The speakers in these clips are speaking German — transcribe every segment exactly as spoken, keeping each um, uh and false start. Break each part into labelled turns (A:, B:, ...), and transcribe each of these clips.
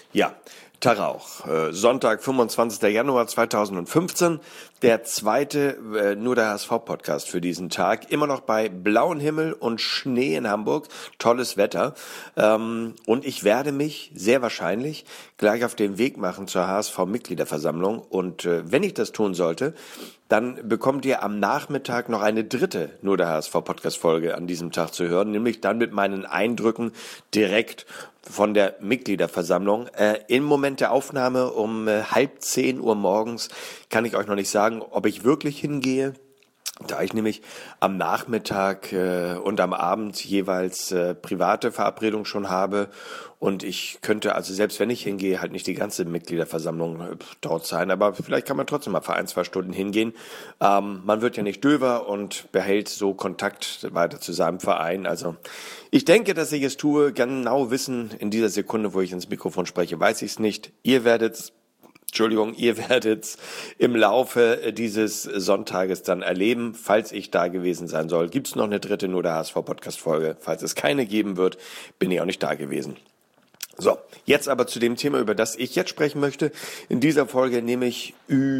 A: Ja, Tag auch. Äh, Sonntag, fünfundzwanzigster Januar zweitausendfünfzehn, der zweite äh, Nur der H S V-Podcast für diesen Tag. Immer noch bei blauem Himmel und Schnee in Hamburg. Tolles Wetter. Ähm, und ich werde mich sehr wahrscheinlich gleich auf den Weg machen zur H S V-Mitgliederversammlung. Und äh, wenn ich das tun sollte, dann bekommt ihr am Nachmittag noch eine dritte Nur der H S V-Podcast-Folge an diesem Tag zu hören, nämlich dann mit meinen Eindrücken direkt von der Mitgliederversammlung. Äh, Im Moment der Aufnahme um äh, halb zehn Uhr morgens kann ich euch noch nicht sagen, ob ich wirklich hingehe, da ich nämlich am Nachmittag äh, und am Abend jeweils äh, private Verabredungen schon habe und ich könnte also selbst wenn ich hingehe halt nicht die ganze Mitgliederversammlung äh, dort sein, aber vielleicht kann man trotzdem mal für ein, zwei Stunden hingehen. Ähm, man wird ja nicht döver und behält so Kontakt weiter zu seinem Verein. Also ich denke, dass ich es tue. Genau wissen in dieser Sekunde, wo ich ins Mikrofon spreche, weiß ich es nicht. Ihr werdet's Entschuldigung, ihr werdet im Laufe dieses Sonntages dann erleben, falls ich da gewesen sein soll. Gibt es noch eine dritte Nur der H S V-Podcast-Folge? Falls es keine geben wird, bin ich auch nicht da gewesen. So, jetzt aber zu dem Thema, über das ich jetzt sprechen möchte. In dieser Folge nehme ich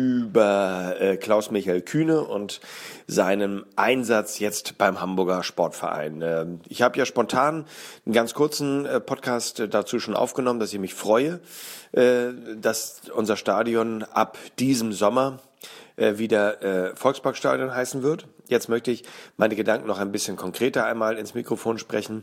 A: über äh, Klaus-Michael Kühne und seinen Einsatz jetzt beim Hamburger Sportverein. Äh, ich habe ja spontan einen ganz kurzen äh, Podcast äh, dazu schon aufgenommen, dass ich mich freue, äh, dass unser Stadion ab diesem Sommer äh, wieder äh, Volksparkstadion heißen wird. Jetzt möchte ich meine Gedanken noch ein bisschen konkreter einmal ins Mikrofon sprechen.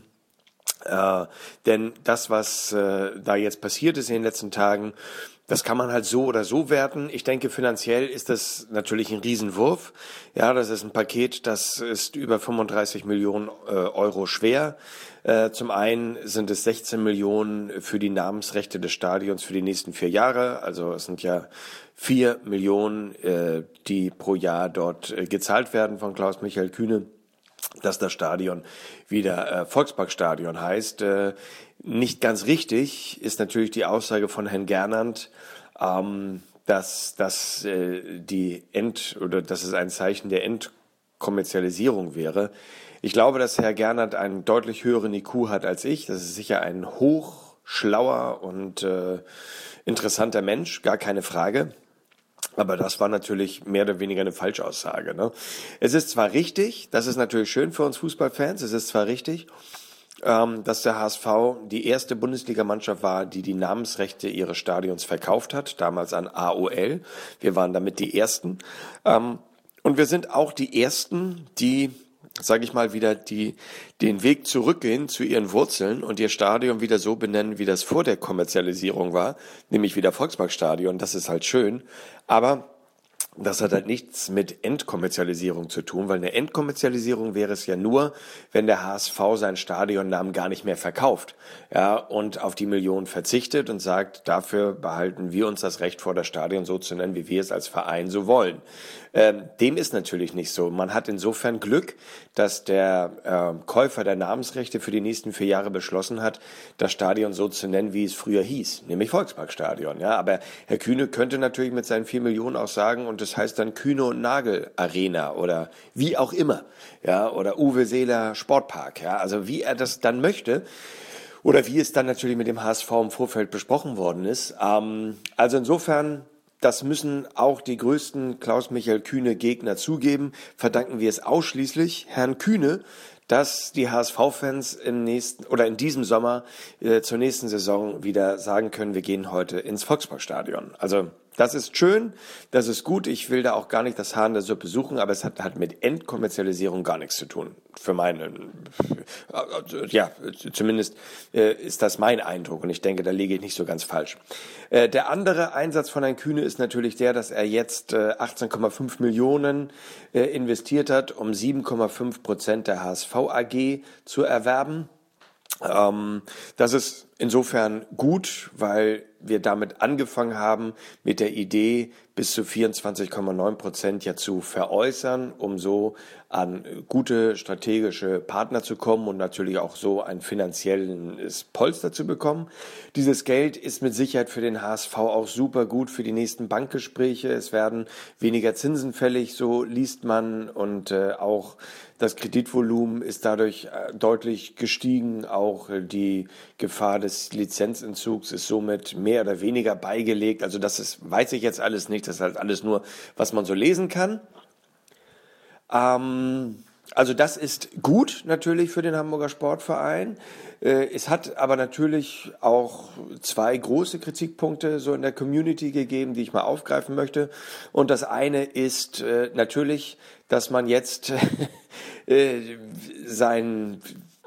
A: Äh, denn das, was äh, da jetzt passiert ist in den letzten Tagen, das kann man halt so oder so werten. Ich denke, finanziell ist das natürlich ein Riesenwurf. Ja, das ist ein Paket, das ist über fünfunddreißig Millionen äh, Euro schwer. Äh, zum einen sind es sechzehn Millionen für die Namensrechte des Stadions für die nächsten vier Jahre. Also es sind ja vier Millionen, äh, die pro Jahr dort äh, gezahlt werden von Klaus-Michael Kühne, dass das Stadion wieder äh, Volksparkstadion heißt. Äh, nicht ganz richtig ist natürlich die Aussage von Herrn Gernandt, ähm, dass das äh, die End oder dass es ein Zeichen der Entkommerzialisierung wäre. Ich glaube, dass Herr Gernandt einen deutlich höheren I Q hat als ich. Das ist sicher ein hochschlauer und äh, interessanter Mensch, gar keine Frage. Aber das war natürlich mehr oder weniger eine Falschaussage, ne? Es ist zwar richtig, das ist natürlich schön für uns Fußballfans, es ist zwar richtig, ähm, dass der H S V die erste Bundesligamannschaft war, die die Namensrechte ihres Stadions verkauft hat, damals an A O L. Wir waren damit die Ersten. Ähm, und wir sind auch die Ersten, die, sage ich mal, wieder die den Weg zurückgehen zu ihren Wurzeln und ihr Stadion wieder so benennen, wie das vor der Kommerzialisierung war, nämlich wieder Volksparkstadion. Das ist halt schön, aber das hat halt nichts mit Entkommerzialisierung zu tun, weil eine Entkommerzialisierung wäre es ja nur, wenn der H S V seinen Stadionnamen gar nicht mehr verkauft, ja, und auf die Millionen verzichtet und sagt, dafür behalten wir uns das Recht vor, das Stadion so zu nennen, wie wir es als Verein so wollen. Ähm, dem ist natürlich nicht so. Man hat insofern Glück, dass der äh, Käufer der Namensrechte für die nächsten vier Jahre beschlossen hat, das Stadion so zu nennen, wie es früher hieß, nämlich Volksparkstadion. Ja, aber Herr Kühne könnte natürlich mit seinen vier Millionen auch sagen, und das heißt dann Kühne und Nagel Arena oder wie auch immer, ja, oder Uwe Seeler Sportpark, ja, also wie er das dann möchte. Oder wie es dann natürlich mit dem H S V im Vorfeld besprochen worden ist. Ähm, also insofern, das müssen auch die größten Klaus-Michael Kühne-Gegner zugeben, verdanken wir es ausschließlich Herrn Kühne, dass die H S V-Fans im nächsten oder in diesem Sommer äh, zur nächsten Saison wieder sagen können, wir gehen heute ins Volksparkstadion. Also das ist schön, das ist gut. Ich will da auch gar nicht das Haar in der Suppe suchen, aber es hat halt mit Entkommerzialisierung gar nichts zu tun. Für meinen, äh, ja, zumindest äh, ist das mein Eindruck und ich denke, da liege ich nicht so ganz falsch. Äh, der andere Einsatz von Herrn Kühne ist natürlich der, dass er jetzt äh, achtzehn Komma fünf Millionen äh, investiert hat, um sieben Komma fünf Prozent der H S V A G zu erwerben. Ähm, das ist insofern gut, weil wir damit angefangen haben, mit der Idee, bis zu vierundzwanzig Komma neun Prozent ja zu veräußern, um so an gute strategische Partner zu kommen und natürlich auch so ein finanzielles Polster zu bekommen. Dieses Geld ist mit Sicherheit für den H S V auch super gut für die nächsten Bankgespräche. Es werden weniger Zinsen fällig, so liest man, und äh, auch das Kreditvolumen ist dadurch äh, deutlich gestiegen. Auch äh, die Gefahr des Lizenzentzugs ist somit mehr oder weniger beigelegt. Also das ist, weiß ich jetzt alles nicht, das ist halt alles nur, was man so lesen kann. Ähm, also das ist gut natürlich für den Hamburger Sportverein. Äh, es hat aber natürlich auch zwei große Kritikpunkte so in der Community gegeben, die ich mal aufgreifen möchte. Und das eine ist äh, natürlich, dass man jetzt äh, seinen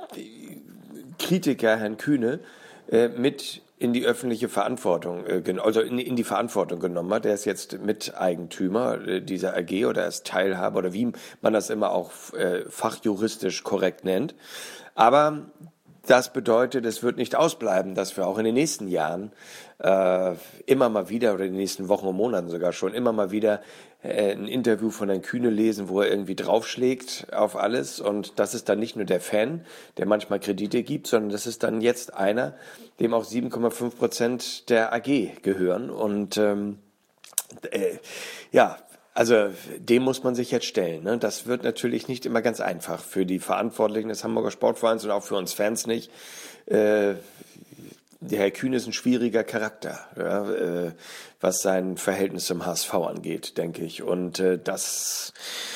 A: Kritiker, Herrn Kühne, äh, mit in die öffentliche Verantwortung, also in, in die Verantwortung genommen hat. Der ist jetzt Miteigentümer dieser A G oder er ist Teilhaber oder wie man das immer auch äh, fachjuristisch korrekt nennt. Aber das bedeutet, es wird nicht ausbleiben, dass wir auch in den nächsten Jahren äh, immer mal wieder oder in den nächsten Wochen und Monaten sogar schon immer mal wieder äh, ein Interview von Herrn Kühne lesen, wo er irgendwie draufschlägt auf alles. Und das ist dann nicht nur der Fan, der manchmal Kredite gibt, sondern das ist dann jetzt einer, dem auch sieben Komma fünf Prozent der A G gehören. Und ähm, äh, ja, also dem muss man sich jetzt stellen. Ne? Das wird natürlich nicht immer ganz einfach für die Verantwortlichen des Hamburger Sportvereins und auch für uns Fans nicht. Äh, der Herr Kühne ist ein schwieriger Charakter, ja, äh, was sein Verhältnis zum H S V angeht, denke ich. Und äh, das,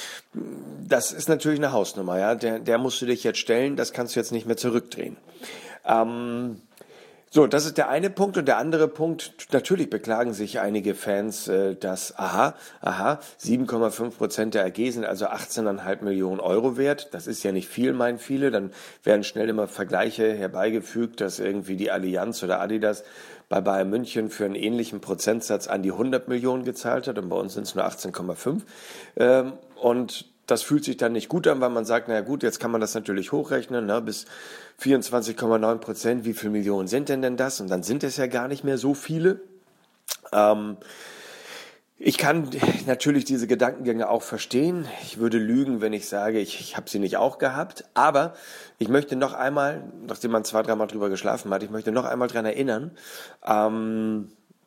A: das ist natürlich eine Hausnummer. Ja? Der, der musst du dich jetzt stellen, das kannst du jetzt nicht mehr zurückdrehen. Ähm, So, das ist der eine Punkt. Und der andere Punkt, natürlich beklagen sich einige Fans, äh, dass, aha, aha, sieben Komma fünf Prozent der A G sind also achtzehn Komma fünf Millionen Euro wert. Das ist ja nicht viel, meinen viele. Dann werden schnell immer Vergleiche herbeigefügt, dass irgendwie die Allianz oder Adidas bei Bayern München für einen ähnlichen Prozentsatz an die hundert Millionen gezahlt hat. Und bei uns sind es nur achtzehn Komma fünf. Ähm, und das fühlt sich dann nicht gut an, weil man sagt, naja gut, jetzt kann man das natürlich hochrechnen, ne, bis vierundzwanzig Komma neun Prozent, wie viele Millionen sind denn denn das? Und dann sind es ja gar nicht mehr so viele. Ähm, ich kann natürlich diese Gedankengänge auch verstehen. Ich würde lügen, wenn ich sage, ich, ich habe sie nicht auch gehabt. Aber ich möchte noch einmal, nachdem man zwei, dreimal drüber geschlafen hat, ich möchte noch einmal dran erinnern, ähm,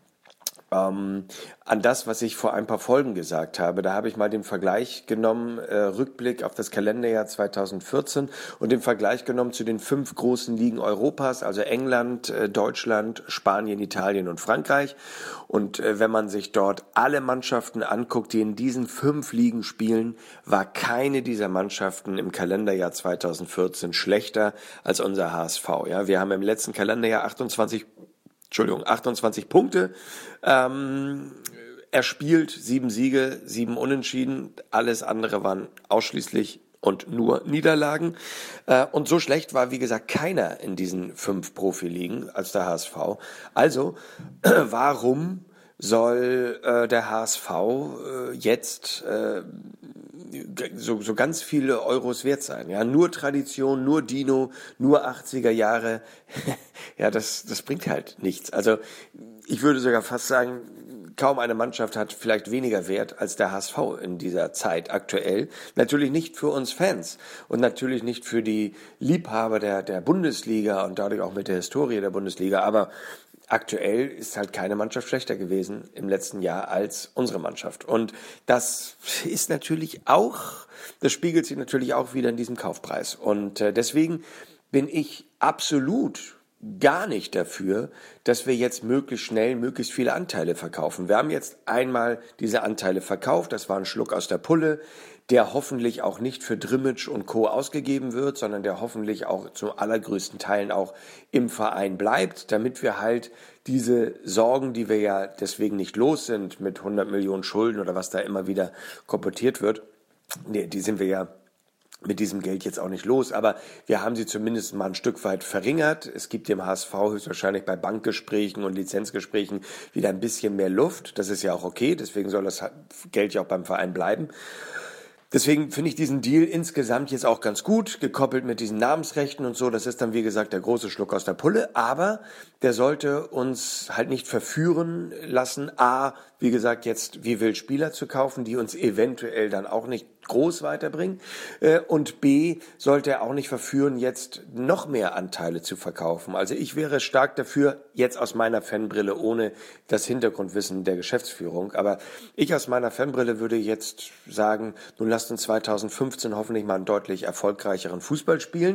A: Ähm, an das, was ich vor ein paar Folgen gesagt habe. Da habe ich mal den Vergleich genommen, äh, Rückblick auf das Kalenderjahr zweitausendvierzehn und den Vergleich genommen zu den fünf großen Ligen Europas, also England, äh, Deutschland, Spanien, Italien und Frankreich. Und äh, wenn man sich dort alle Mannschaften anguckt, die in diesen fünf Ligen spielen, war keine dieser Mannschaften im Kalenderjahr zweitausendvierzehn schlechter als unser H S V. Ja, wir haben im letzten Kalenderjahr achtundzwanzig Entschuldigung, achtundzwanzig Punkte ähm, erspielt, sieben Siege, sieben Unentschieden. Alles andere waren ausschließlich und nur Niederlagen. Äh, und so schlecht war, wie gesagt, keiner in diesen fünf Profiligen als der H S V. Also, äh, warum soll äh, der H S V äh, jetzt äh, so, so ganz viele Euros wert sein? Ja, nur Tradition, nur Dino, nur achtziger Jahre. Ja, das, das bringt halt nichts. Also ich würde sogar fast sagen, kaum eine Mannschaft hat vielleicht weniger Wert als der H S V in dieser Zeit aktuell. Natürlich nicht für uns Fans und natürlich nicht für die Liebhaber der, der Bundesliga und dadurch auch mit der Historie der Bundesliga, aber aktuell ist halt keine Mannschaft schlechter gewesen im letzten Jahr als unsere Mannschaft. Und das ist natürlich auch, das spiegelt sich natürlich auch wieder in diesem Kaufpreis. Und äh, deswegen bin ich absolut gar nicht dafür, dass wir jetzt möglichst schnell möglichst viele Anteile verkaufen. Wir haben jetzt einmal diese Anteile verkauft, das war ein Schluck aus der Pulle, der hoffentlich auch nicht für Drimmitsch und Co. ausgegeben wird, sondern der hoffentlich auch zum allergrößten Teilen auch im Verein bleibt, damit wir halt diese Sorgen, die wir ja deswegen nicht los sind mit hundert Millionen Schulden oder was da immer wieder kolportiert wird, nee, die sind wir ja mit diesem Geld jetzt auch nicht los, aber wir haben sie zumindest mal ein Stück weit verringert. Es gibt dem H S V höchstwahrscheinlich bei Bankgesprächen und Lizenzgesprächen wieder ein bisschen mehr Luft. Das ist ja auch okay, deswegen soll das Geld ja auch beim Verein bleiben. Deswegen finde ich diesen Deal insgesamt jetzt auch ganz gut, gekoppelt mit diesen Namensrechten und so. Das ist dann, wie gesagt, der große Schluck aus der Pulle. Aber der sollte uns halt nicht verführen lassen, A, wie gesagt, jetzt wie wild Spieler zu kaufen, die uns eventuell dann auch nicht groß weiterbringen. Und B, sollte er auch nicht verführen, jetzt noch mehr Anteile zu verkaufen. Also ich wäre stark dafür, jetzt aus meiner Fanbrille, ohne das Hintergrundwissen der Geschäftsführung. Aber ich aus meiner Fanbrille würde jetzt sagen, nun lasst uns zweitausendfünfzehn hoffentlich mal einen deutlich erfolgreicheren Fußball spielen.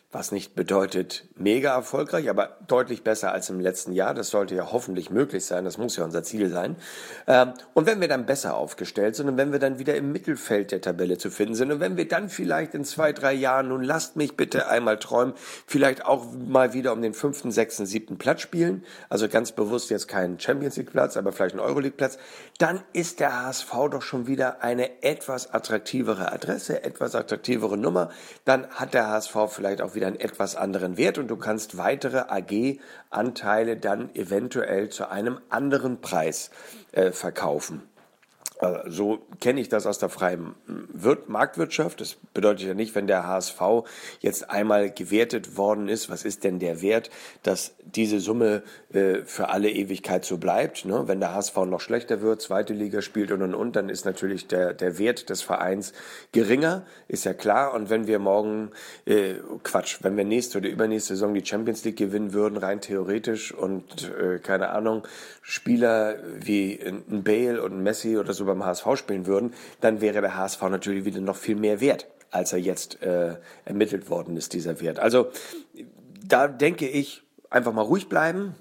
A: was nicht bedeutet mega erfolgreich, aber deutlich besser als im letzten Jahr. Das sollte ja hoffentlich möglich sein, das muss ja unser Ziel sein. Und wenn wir dann besser aufgestellt sind und wenn wir dann wieder im Mittelfeld der Tabelle zu finden sind und wenn wir dann vielleicht in zwei, drei Jahren, nun lasst mich bitte einmal träumen, vielleicht auch mal wieder um den fünften, sechsten, siebten Platz spielen, also ganz bewusst jetzt keinen Champions League Platz, aber vielleicht einen Euroleague Platz, dann ist der H S V doch schon wieder eine etwas attraktivere Adresse, etwas attraktivere Nummer. Dann hat der H S V vielleicht auch wieder einen etwas anderen Wert und du kannst weitere A G-Anteile dann eventuell zu einem anderen Preis äh, verkaufen. So kenne ich das aus der freien Marktwirtschaft. Das bedeutet ja nicht, wenn der H S V jetzt einmal gewertet worden ist, was ist denn der Wert, dass diese Summe äh, für alle Ewigkeit so bleibt. Ne? Wenn der H S V noch schlechter wird, zweite Liga spielt und und und, dann ist natürlich der der Wert des Vereins geringer, ist ja klar. Und wenn wir morgen, äh, Quatsch, wenn wir nächste oder übernächste Saison die Champions League gewinnen würden, rein theoretisch und äh, keine Ahnung, Spieler wie ein Bale und ein Messi oder so beim H S V spielen würden, dann wäre der H S V natürlich wieder noch viel mehr wert, als er jetzt äh, ermittelt worden ist, dieser Wert. Also da denke ich, einfach mal ruhig bleiben.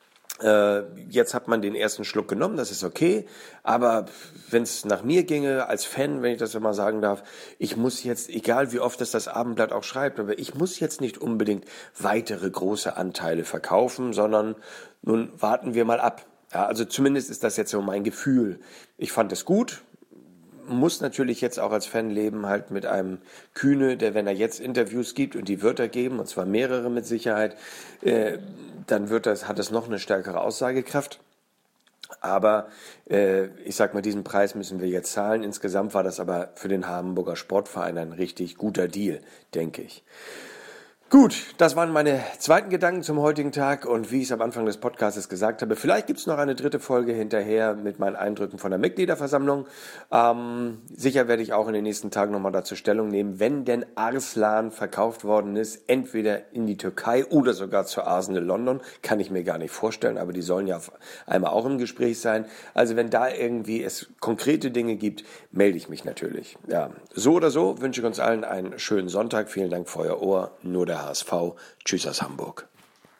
A: Äh, jetzt hat man den ersten Schluck genommen, das ist okay, aber wenn es nach mir ginge, als Fan, wenn ich das mal sagen darf, ich muss jetzt, egal wie oft es das Abendblatt auch schreibt, aber ich muss jetzt nicht unbedingt weitere große Anteile verkaufen, sondern nun warten wir mal ab. Ja, also zumindest ist das jetzt so mein Gefühl. Ich fand es gut, muss natürlich jetzt auch als Fan leben, halt mit einem Kühne, der, wenn er jetzt Interviews gibt und die wird er geben, und zwar mehrere mit Sicherheit, äh, dann wird das, hat es noch eine stärkere Aussagekraft. Aber äh, ich sag mal, diesen Preis müssen wir jetzt zahlen. Insgesamt war das aber für den Hamburger Sportverein ein richtig guter Deal, denke ich. Gut, das waren meine zweiten Gedanken zum heutigen Tag und wie ich es am Anfang des Podcasts gesagt habe, vielleicht gibt es noch eine dritte Folge hinterher mit meinen Eindrücken von der Mitgliederversammlung. Ähm, sicher werde ich auch in den nächsten Tagen nochmal dazu Stellung nehmen, wenn denn Arslan verkauft worden ist, entweder in die Türkei oder sogar zu Arsenal London, kann ich mir gar nicht vorstellen, aber die sollen ja einmal auch im Gespräch sein. Also wenn da irgendwie es konkrete Dinge gibt, melde ich mich natürlich. Ja, so oder so wünsche ich uns allen einen schönen Sonntag. Vielen Dank für euer Ohr. Nur der H S V. Tschüss aus Hamburg.